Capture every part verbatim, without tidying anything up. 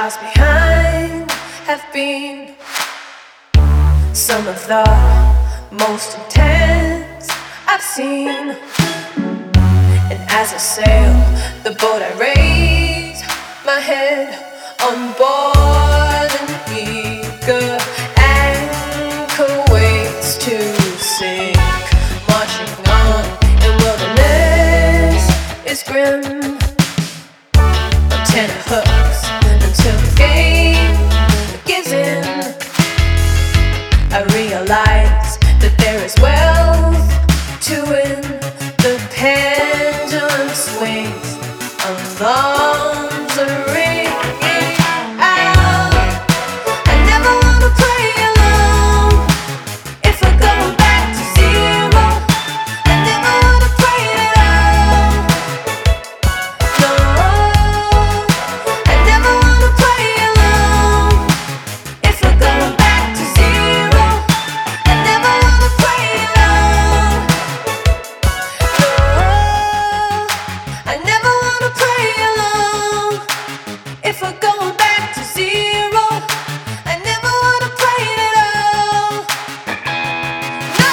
stars behind have been some of the most intense I've seen. And as I sail the boat, I raise my head on board an eager anchor waits to sink, marching on in wilderness is grim. Tenor hooks until the game begins in. I realize that there is wealth to win. The pendulum swings, alarms are ringing out. I never wanna play alone. If we're going back to zero, I never wanna play it out. No, I never wanna play alone. If we're going back to zero, I never wanna play alone. No, I never wanna play alone. If we're going back to zero, I never wanna play it all. No.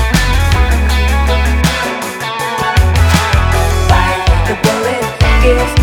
Bite the bullet if